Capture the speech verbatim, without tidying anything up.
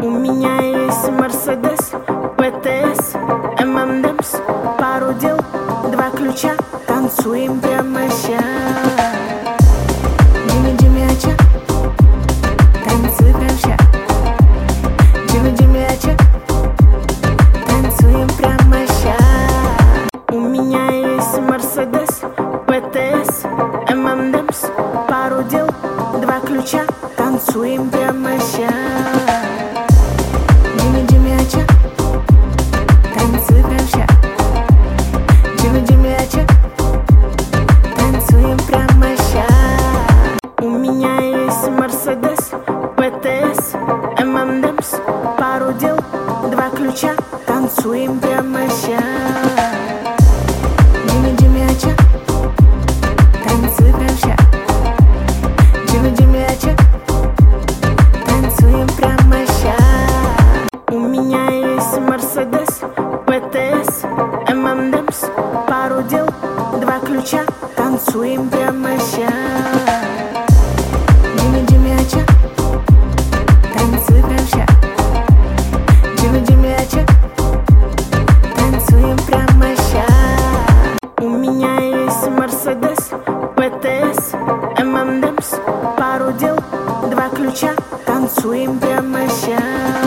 У меня есть Мерседес, ПТС, эм эм Дэмс, пару дел, два ключа, танцуем прямо ща. Джимми Джимми Ача, танцуй прямо ща. Джимми Джимми Ача, танцуем прямо ща. У меня есть Мерседес, ПТС, эм эм Дэмс, пару дел, два ключа, танцуем прямо ща. Джимми Джимми Ача, танцуй прямо ща. Джимми Джимми Ача, танцуем прямо ща. У меня есть Мерседес, ПТС, эм эм Дэмс, пару дел, два ключа, танцуем прямо ща. Джимми Джимми Ача, танцуй прямо ща. Джимми Джимми Ача, танцуем прямо ща. У меня есть Мерседес, ПТС, эм эм Дэмс, пару дел, два ключа, танцуем прямо ща. Джимми Джимми Ача, танцуй прямо ща. Джимми Джимми Ача, танцуем прямо ща. У меня есть Мерседес, ПТС, эм эм Дэмс, пару дел, два ключа, танцуем прямо ща.